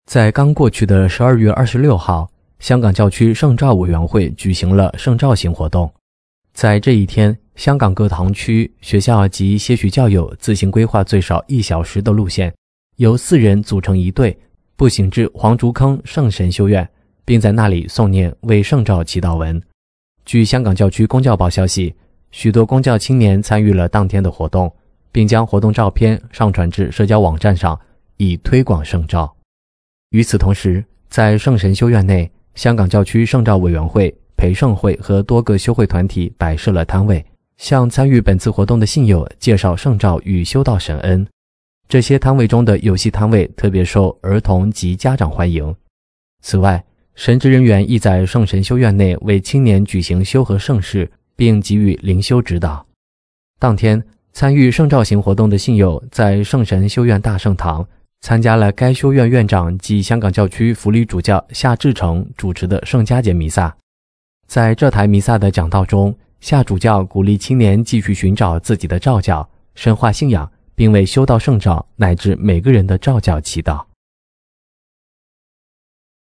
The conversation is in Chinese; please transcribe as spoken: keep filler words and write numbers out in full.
在刚过去的十二月二十六号，香港教区圣召委员会举行了圣召行活动。在这一天，香港各堂区、学校及些许教友自行规划最少一小时的路线，由四人组成一队，步行至黄竹坑圣神修院，并在那里诵念为圣召祈祷文。据香港教区公教报消息，许多公教青年参与了当天的活动，并将活动照片上传至社交网站上，以推广圣召。与此同时，在圣神修院内，香港教区圣召委员会、培圣会和多个修会团体摆设了摊位，向参与本次活动的信友介绍圣召与修道神恩。这些摊位中的游戏摊位特别受儿童及家长欢迎。此外，神职人员亦在圣神修院内为青年举行修和圣事，并给予灵修指导。当天，参与圣召行活动的信友在圣神修院大圣堂参加了该修院院长及香港教区辅理主教夏志诚主持的圣家节弥撒。在这台弥撒的讲道中，夏主教鼓励青年继续寻找自己的召教，深化信仰，并为修道圣召乃至每个人的召教祈祷。